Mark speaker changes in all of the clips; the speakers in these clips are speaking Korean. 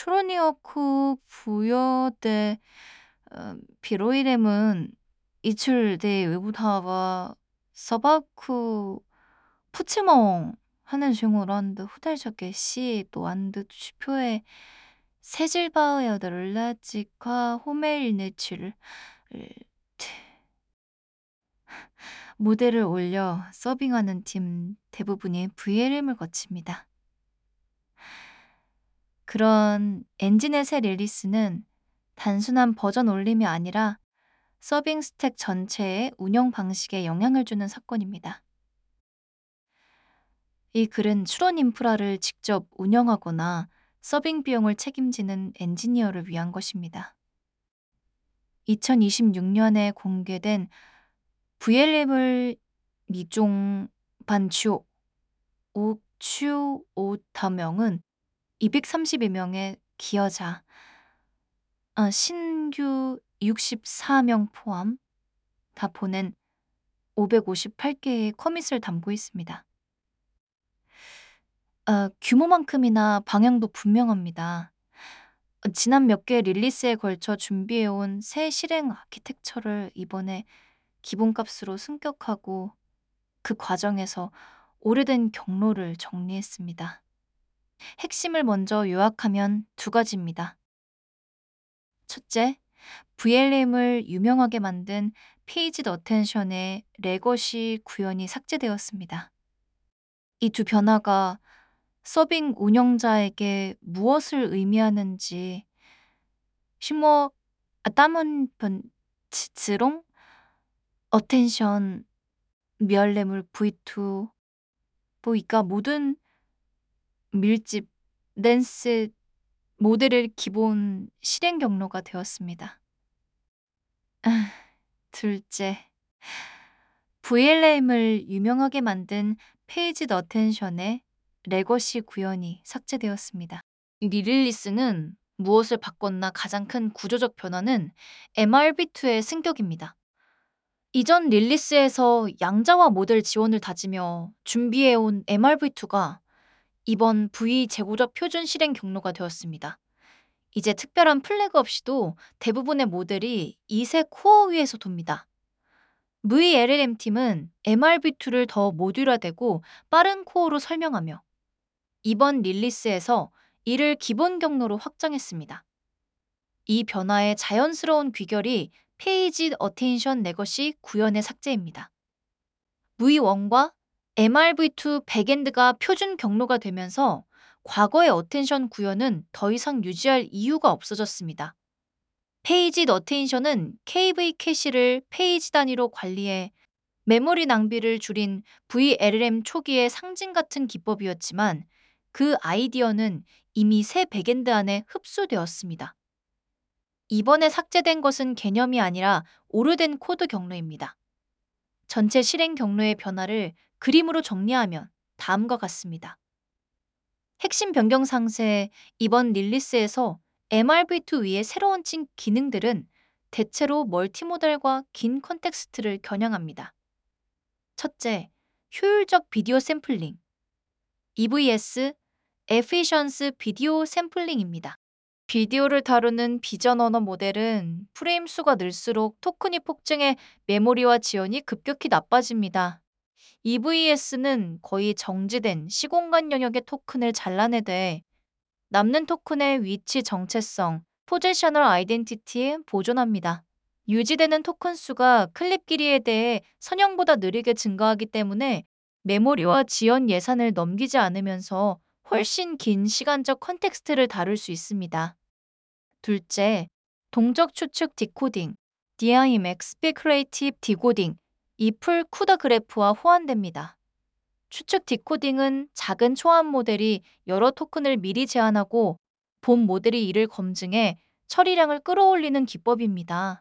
Speaker 1: 트로니어크 부여대 비로이렘은 이출대 외부타와 서바크 푸치멍 하는 중으로 한드 후달적게 시 또한드 주표에 세질바으여들 라지카 호멜네치를 무대를 올려 서빙하는 팀 대부분이 VLM을 거칩니다. 그런 엔진의 새 릴리스는 단순한 버전 올림이 아니라 서빙 스택 전체의 운영 방식에 영향을 주는 사건입니다. 이 글은 추론 인프라를 직접 운영하거나 서빙 비용을 책임지는 엔지니어를 위한 것입니다. 2026년에 공개된 VLM을 미종 반추 옥추 오타명은 232명의 기여자, 신규 64명 포함 다 보낸 558개의 커밋을 담고 있습니다. 규모만큼이나 방향도 분명합니다. 지난 몇 개 릴리스에 걸쳐 준비해온 새 실행 아키텍처를 이번에 기본값으로 승격하고 그 과정에서 오래된 경로를 정리했습니다. 핵심을 먼저 요약하면 두 가지입니다. 첫째, VLM을 유명하게 만든 페이지드 어텐션의 레거시 구현이 삭제되었습니다. 이 두 변화가 서빙 운영자에게 무엇을 의미하는지 슈머 따문 번치롱 어텐션 미얼레물 V2 보이까 모든 밀집 댄스 모델의 기본 실행 경로가 되었습니다. 둘째, VLM을 유명하게 만든 페이지 어텐션의 레거시 구현이 삭제되었습니다. 리릴리스는 무엇을 바꿨나 가장 큰 구조적 변화는 MRV2의 승격입니다. 이전 릴리스에서 양자화 모델 지원을 다지며 준비해온 MRV2가 이번 V 재고적 표준 실행 경로가 되었습니다. 이제 특별한 플래그 없이도 대부분의 모델이 2세 코어 위에서 돕니다. VLLM 팀은 MRV2를 더 모듈화되고 빠른 코어로 설명하며 이번 릴리스에서 이를 기본 경로로 확장했습니다. 이 변화의 자연스러운 귀결이 페이지 어텐션 레거시 구현의 삭제입니다. V1과 MRV2 백엔드가 표준 경로가 되면서 과거의 어텐션 구현은 더 이상 유지할 이유가 없어졌습니다. 페이지 어텐션은 KV 캐시를 페이지 단위로 관리해 메모리 낭비를 줄인 VLLM 초기의 상징 같은 기법이었지만 그 아이디어는 이미 새 백엔드 안에 흡수되었습니다. 이번에 삭제된 것은 개념이 아니라 오래된 코드 경로입니다. 전체 실행 경로의 변화를 그림으로 정리하면 다음과 같습니다. 핵심 변경 상세 이번 릴리스에서 MRV2 위에 새로 얹힌 기능들은 대체로 멀티모델과 긴 컨텍스트를 겨냥합니다. 첫째, 효율적 비디오 샘플링 EVS Efficiency 비디오 샘플링입니다. 비디오를 다루는 비전 언어 모델은 프레임 수가 늘수록 토큰이 폭증해 메모리와 지연이 급격히 나빠집니다. EVS는 거의 정지된 시공간 영역의 토큰을 잘라내되 남는 토큰의 위치 정체성, 포지셔널 아이덴티티에 보존합니다. 유지되는 토큰 수가 클립 길이에 대해 선형보다 느리게 증가하기 때문에 메모리와 지연 예산을 넘기지 않으면서 훨씬 긴 시간적 컨텍스트를 다룰 수 있습니다. 둘째, 동적 추측 디코딩, DIMX Speculative Decoding, 이 풀 쿠다 그래프와 호환됩니다. 추측 디코딩은 작은 초안 모델이 여러 토큰을 미리 제한하고 본 모델이 이를 검증해 처리량을 끌어올리는 기법입니다.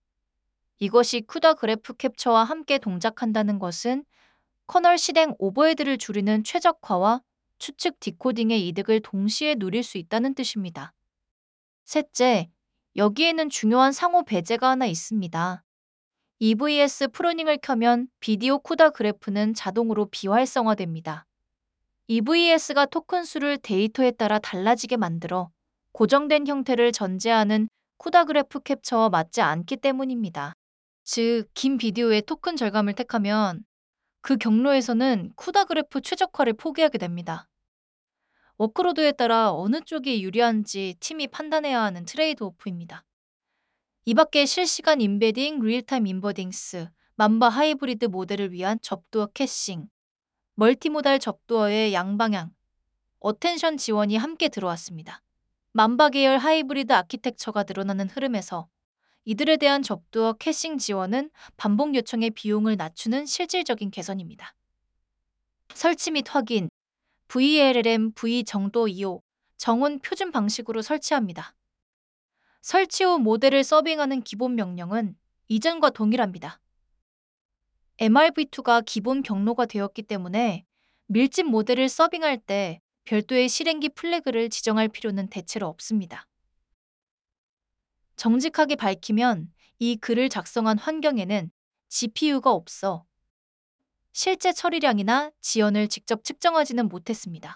Speaker 1: 이것이 쿠다 그래프 캡처와 함께 동작한다는 것은 커널 실행 오버헤드를 줄이는 최적화와 추측 디코딩의 이득을 동시에 누릴 수 있다는 뜻입니다. 셋째, 여기에는 중요한 상호 배제가 하나 있습니다. EVS 프로닝을 켜면 비디오 쿠다 그래프는 자동으로 비활성화됩니다. EVS가 토큰 수를 데이터에 따라 달라지게 만들어 고정된 형태를 전제하는 쿠다 그래프 캡처와 맞지 않기 때문입니다. 즉, 긴 비디오의 토큰 절감을 택하면 그 경로에서는 쿠다 그래프 최적화를 포기하게 됩니다. 워크로드에 따라 어느 쪽이 유리한지 팀이 판단해야 하는 트레이드 오프입니다. 이 밖에 실시간 임베딩, 리얼타임 임버딩스, 만바 하이브리드 모델을 위한 접두어 캐싱, 멀티모달 접두어의 양방향, 어텐션 지원이 함께 들어왔습니다. 만바 계열 하이브리드 아키텍처가 늘어나는 흐름에서 이들에 대한 접두어 캐싱 지원은 반복 요청의 비용을 낮추는 실질적인 개선입니다. 설치 및 확인, VLLM V 정도 2호 정원 표준 방식으로 설치합니다. 설치 후 모델을 서빙하는 기본 명령은 이전과 동일합니다. MRV2가 기본 경로가 되었기 때문에 밀집 모델을 서빙할 때 별도의 실행기 플래그를 지정할 필요는 대체로 없습니다. 정직하게 밝히면 이 글을 작성한 환경에는 GPU가 없어 실제 처리량이나 지연을 직접 측정하지는 못했습니다.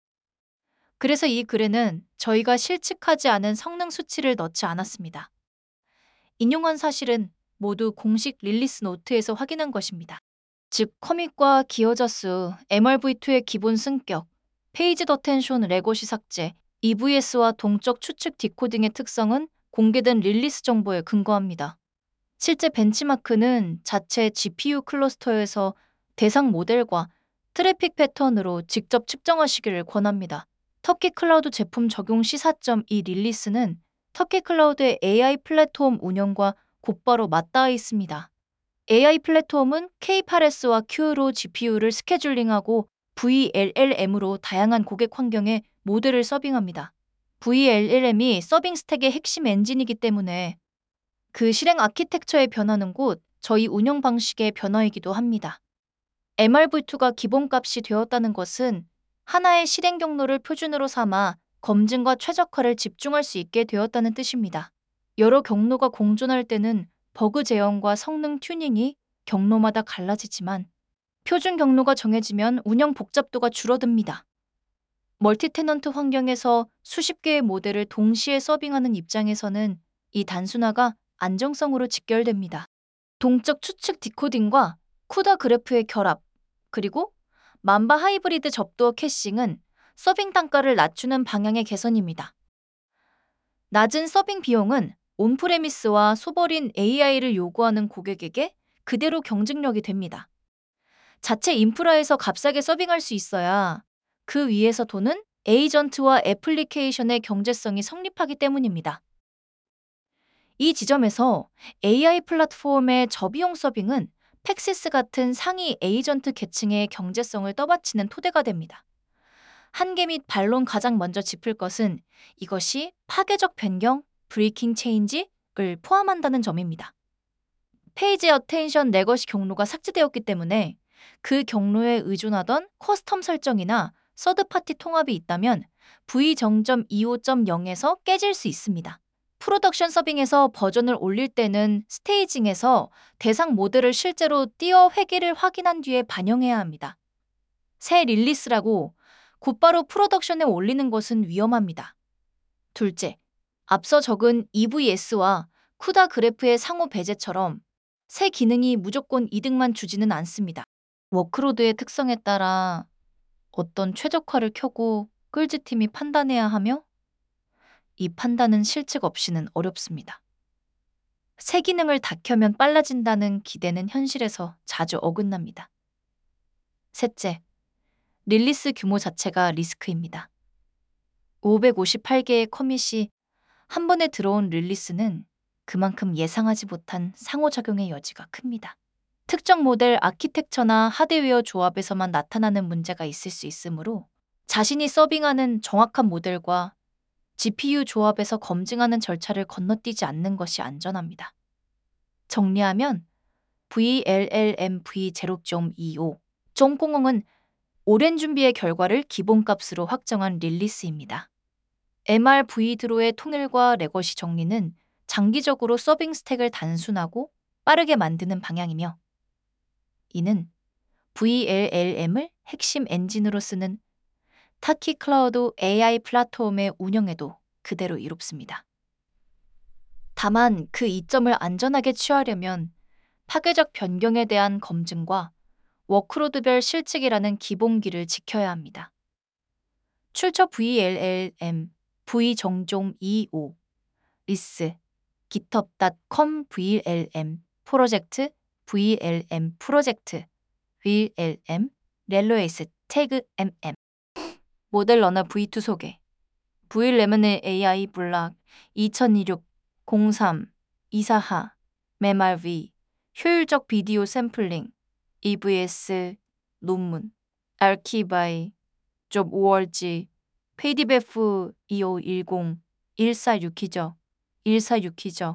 Speaker 1: 그래서 이 글에는 저희가 실측하지 않은 성능 수치를 넣지 않았습니다. 인용한 사실은 모두 공식 릴리스 노트에서 확인한 것입니다. 즉, 커밋과 기어자수, MRV2의 기본 승격, 페이지 더텐션 레고시 삭제, EVS와 동적 추측 디코딩의 특성은 공개된 릴리스 정보에 근거합니다. 실제 벤치마크는 자체 GPU 클러스터에서 대상 모델과 트래픽 패턴으로 직접 측정하시기를 권합니다. 터키 클라우드 제품 적용 시 4.2 릴리스는 터키 클라우드의 AI 플랫폼 운영과 곧바로 맞닿아 있습니다. AI 플랫폼은 K8s와 Q로 GPU를 스케줄링하고 VLLM으로 다양한 고객 환경에 모델을 서빙합니다. VLLM이 서빙 스택의 핵심 엔진이기 때문에 그 실행 아키텍처의 변화는 곧 저희 운영 방식의 변화이기도 합니다. MRV2가 기본값이 되었다는 것은 하나의 실행 경로를 표준으로 삼아 검증과 최적화를 집중할 수 있게 되었다는 뜻입니다. 여러 경로가 공존할 때는 버그 제어과 성능 튜닝이 경로마다 갈라지지만 표준 경로가 정해지면 운영 복잡도가 줄어듭니다. 멀티 테넌트 환경에서 수십 개의 모델을 동시에 서빙하는 입장에서는 이 단순화가 안정성으로 직결됩니다. 동적 추측 디코딩과 쿠다 그래프의 결합, 그리고 만바 하이브리드 접두어 캐싱은 서빙 단가를 낮추는 방향의 개선입니다. 낮은 서빙 비용은 온프레미스와 소버린 AI를 요구하는 고객에게 그대로 경쟁력이 됩니다. 자체 인프라에서 값싸게 서빙할 수 있어야 그 위에서 도는 에이전트와 애플리케이션의 경제성이 성립하기 때문입니다. 이 지점에서 AI 플랫폼의 저비용 서빙은 팩시스 같은 상위 에이전트 계층의 경제성을 떠받치는 토대가 됩니다. 한계 및 반론 가장 먼저 짚을 것은 이것이 파괴적 변경, 브레이킹 체인지를 포함한다는 점입니다. 페이지 어텐션 레거시 경로가 삭제되었기 때문에 그 경로에 의존하던 커스텀 설정이나 서드파티 통합이 있다면 V.25.0에서 깨질 수 있습니다. 프로덕션 서빙에서 버전을 올릴 때는 스테이징에서 대상 모델을 실제로 띄어 회기를 확인한 뒤에 반영해야 합니다. 새 릴리스라고 곧바로 프로덕션에 올리는 것은 위험합니다. 둘째, 앞서 적은 EVS와 쿠다 그래프의 상호 배제처럼 새 기능이 무조건 이득만 주지는 않습니다. 워크로드의 특성에 따라 어떤 최적화를 켜고 끌지 팀이 판단해야 하며 이 판단은 실측 없이는 어렵습니다. 새 기능을 다 켜면 빨라진다는 기대는 현실에서 자주 어긋납니다. 셋째, 릴리스 규모 자체가 리스크입니다. 558개의 커밋이 한 번에 들어온 릴리스는 그만큼 예상하지 못한 상호작용의 여지가 큽니다. 특정 모델 아키텍처나 하드웨어 조합에서만 나타나는 문제가 있을 수 있으므로 자신이 서빙하는 정확한 모델과 GPU 조합에서 검증하는 절차를 건너뛰지 않는 것이 안전합니다. 정리하면 VLLM V0.25 쫑공엉은 오랜 준비의 결과를 기본값으로 확정한 릴리스입니다. MRV 드로의 통일과 레거시 정리는 장기적으로 서빙 스택을 단순하고 빠르게 만드는 방향이며 이는 VLLM을 핵심 엔진으로 쓰는 타키 클라우드 AI 플랫폼의 운영에도 그대로 이롭습니다. 다만 그 이점을 안전하게 취하려면 파괴적 변경에 대한 검증과 워크로드별 실측이라는 기본기를 지켜야 합니다. 출처 VLLM, v정종 25, 리스, github.com VLM, 프로젝트, VLM 프로젝트, VLM, 렐로에이스, 태그 MM. 모델 러너 V2 소개. VLM은 AI 블락 2026 03 24하 MRV 효율적 비디오 샘플링 EVS 논문 알키바이 접 5월지 페이디베프 2510 146키죠. 146키죠.